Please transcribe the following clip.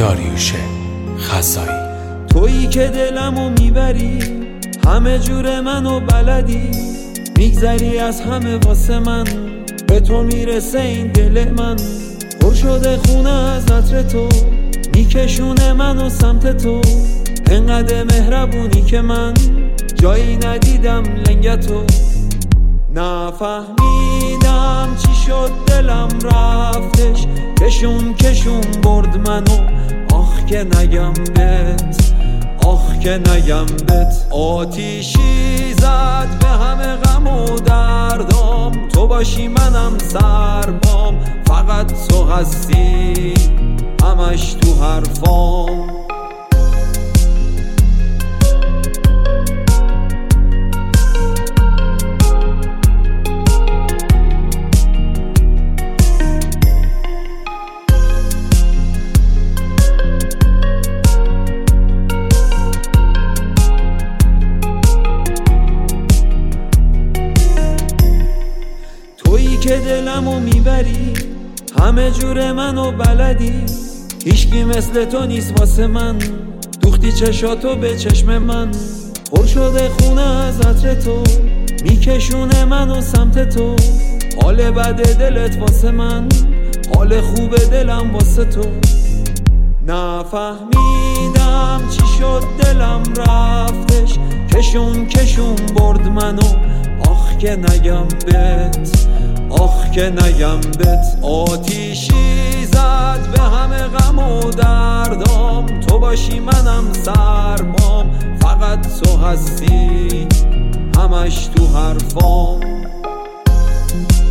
داریوش خزایی. تویی که دلمو میبری، همه جور منو بلدی، میگذری از همه واسه من، به تو میرسه این دل من. پر شده خونه از عطر تو، میکشونه منو سمت تو، انقدر مهربونی که من جایی ندیدم لنگتو. نفهمیدم چی شد دلم رفتش، کشون برد منو، آخ که نگم بهت، آخ که نگم بهت. آتیشی زد به همه غم و دردام، تو باشی منم سربام، فقط تو هستی همش تو حرفام. که دلمو میبری، همه جور منو بلدی، هیچکی مثل تو نیست واسه من، دوختی چشاتو به چشم من. پر شده خونه از عطر تو، میکشونه منو سمت تو، حال بد دلت واسه من، حال خوب دلم واسه تو. نفهمیدم چی شد دلم رفتش، کشون برد منو، آخ که نگم بهت، آخ که نگم بهت. آتیشی زد به همه غم و دردام، تو باشی منم سربام، فقط تو هستی همش تو حرفام.